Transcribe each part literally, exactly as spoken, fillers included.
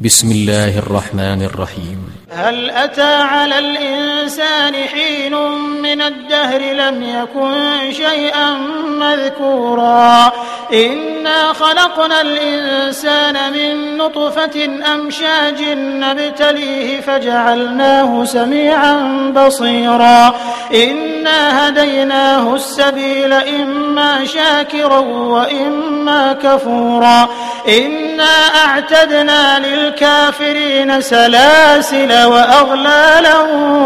بسم الله الرحمن الرحيم. هل أتى على الإنسان حين من الدهر لم يكن شيئا مذكورا إنا خلقنا الإنسان من نطفة أمشاج نبتليه فجعلناه سميعا بصيرا إنا هديناه السبيل إما شاكرا وإما كفورا إنا أعتدنا للكافرين سلاسل وأغلالا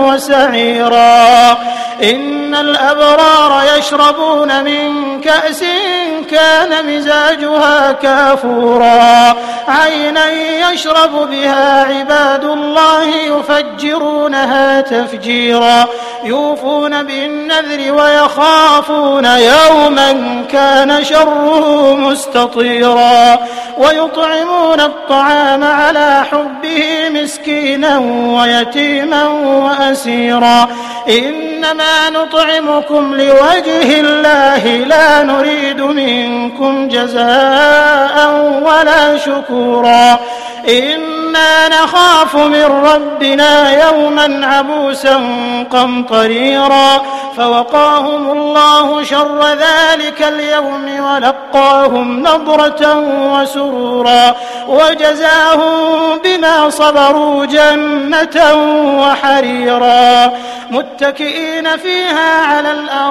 وسعيرا إن الأبرار يشربون من كأس كان مزاجها كافورا عينا يشرب بها عباد الله يفجرونها تفجيرا يوفون بالنذر ويخافون يوما كان شره مستطيرا ويطعمون الطعام على حبه مسكينا ويتيما وأسيرا إنما نطعمكم لوجه الله لا نريد منكم جزاء ولا شكورا إنا نخاف من ربنا يوما عبوسا قمطريرا فوقاهم الله شر ذلك اليوم ولقاهم نضرة وسرورا وجزاهم بما صبروا جنة وحريرا متكئين فيها على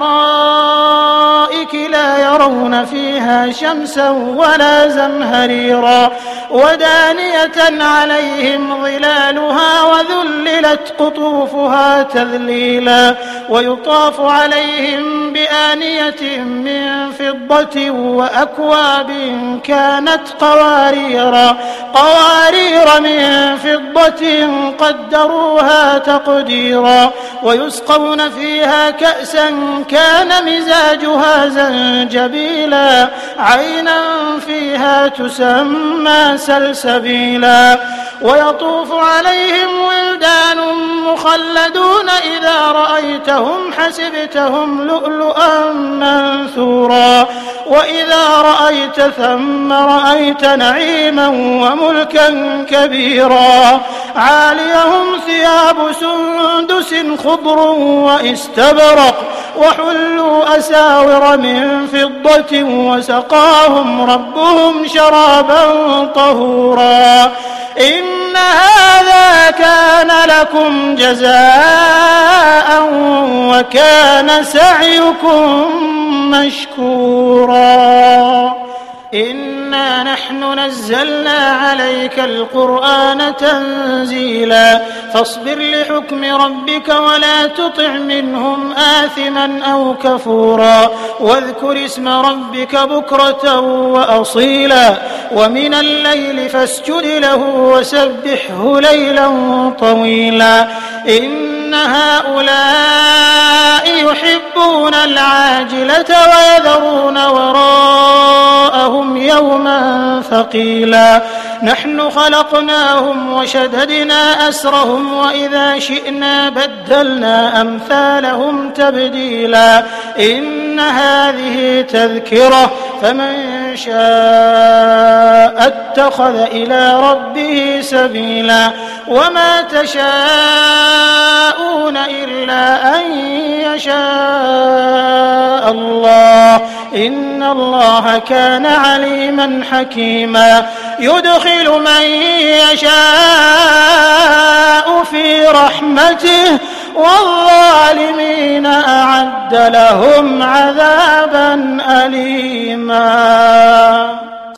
الأرائك لا يرون فيها شمسا ولا زمهريرا ودانية عليهم ظلالها وذللت قطوفها تذليلا ويطاف عليهم بآنية من فضة وأكواب كانت قواريرا قوارير من فضة قدروها تقديرا ويسقون فيها كأسا كان مزاجها زنجبيلا عينا فيها تسمى سلسبيلا ويطوف عليهم ولدان مخلدون إذا رأيتهم حسبتهم لؤلؤا منثورا وإذا رأيت ثم رأيت نعيما وملكا كبيرا عاليهم ثياب سندس خضر واستبرق وحلوا أساور من فضة وسقاهم ربهم شرابا طهورا إن هذا كان لكم جزاء وكان سعيكم مشكورا إنا نحن نزلنا عليك القرآن تنزيلا فاصبر لحكم ربك ولا تطع منهم آثما أو كفورا واذكر اسم ربك بكرة وأصيلا ومن الليل فاسجد له وسبحه ليلا طويلا إن هؤلاء يحبون العاجلة ويذرون وراءهم يوما ثقيلا نحن خلقناهم وشددنا أسرهم وإذا شئنا بدلنا أمثالهم تبديلا إن هذه تذكرة فمن شاء اتخذ إلى ربه سبيلا وما تشاءون إلا أن يشاء الله إن الله كان عليما حكيما يدخل من يشاء في رحمته والظالمين أعد لهم عذابا أليما.